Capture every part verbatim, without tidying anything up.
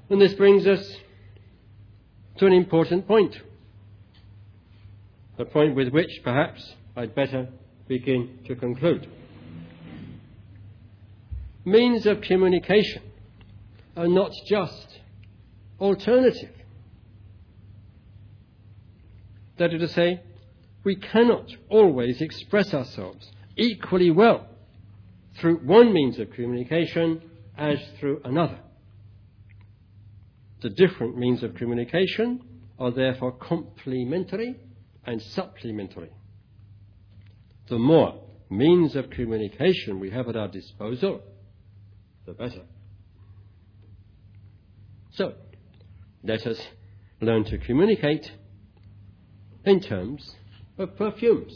And this brings us to an important point, a point with which perhaps I'd better begin to conclude. Means of communication are not just alternative. That is to say, we cannot always express ourselves equally well through one means of communication as through another. The different means of communication are therefore complementary and supplementary. The more means of communication we have at our disposal, the better. So, let us learn to communicate in terms of perfumes.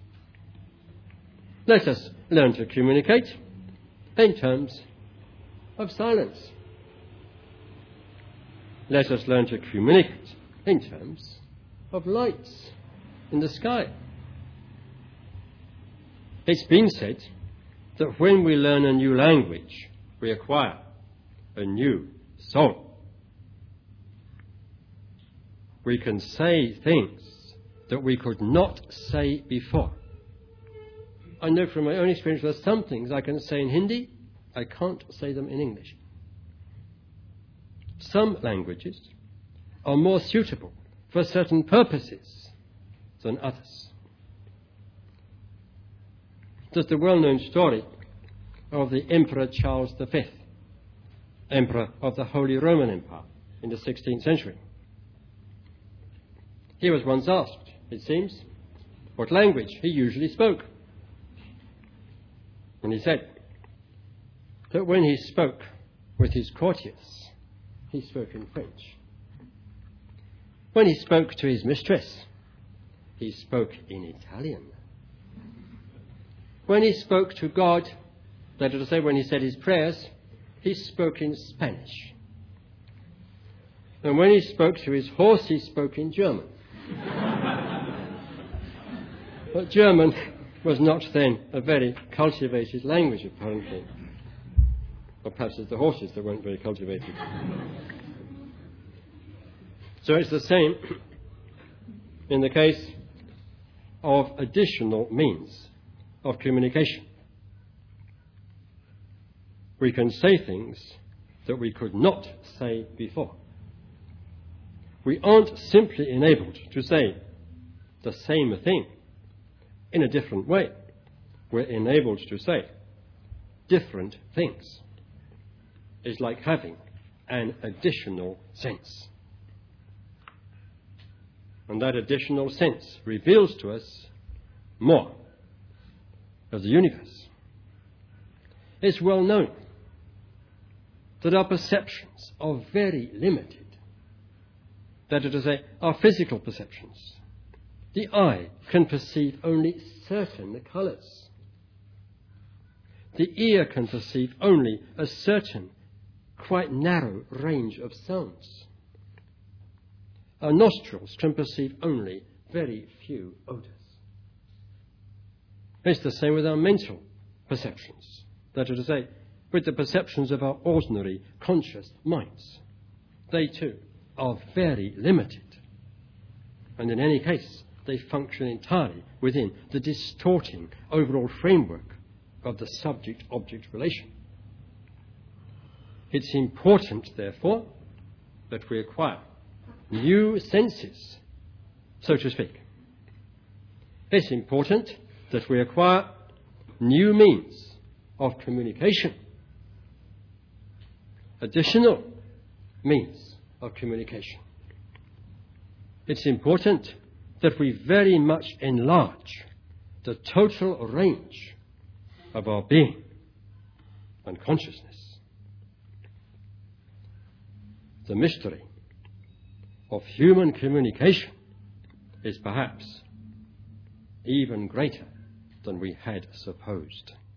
Let us learn to communicate in terms of silence. Let us learn to communicate in terms of lights in the sky. It's been said that when we learn a new language, we acquire a new soul. We can say things that we could not say before. I know from my own experience there are some things I can say in Hindi, I can't say them in English. Some languages are more suitable for certain purposes than others. There's the well-known story of the Emperor Charles the Fifth, Emperor of the Holy Roman Empire in the sixteenth century. He was once asked, it seems, what language he usually spoke. And he said that when he spoke with his courtiers, he spoke in French. When he spoke to his mistress, he spoke in Italian. When he spoke to God, that is to say, when he said his prayers, he spoke in Spanish. And when he spoke to his horse, he spoke in German. But German was not then a very cultivated language, apparently. Or perhaps it's the horses that weren't very cultivated. So it's the same in the case of additional means of communication. We can say things that we could not say before. We aren't simply enabled to say the same thing in a different way. We're enabled to say different things. It's like having an additional sense. And that additional sense reveals to us more of the universe. It's well known that our perceptions are very limited. That is to say, our physical perceptions. The eye can perceive only certain colours. The ear can perceive only a certain, quite narrow range of sounds. Our nostrils can perceive only very few odours. It's the same with our mental perceptions. That is to say, with the perceptions of our ordinary conscious minds. They too are very limited. And in any case, they function entirely within the distorting overall framework of the subject-object relation. It's important, therefore, that we acquire new senses, so to speak. It's important that we acquire new means of communication, additional means of communication. It's important that we very much enlarge the total range of our being and consciousness. The mystery of human communication is perhaps even greater than we had supposed.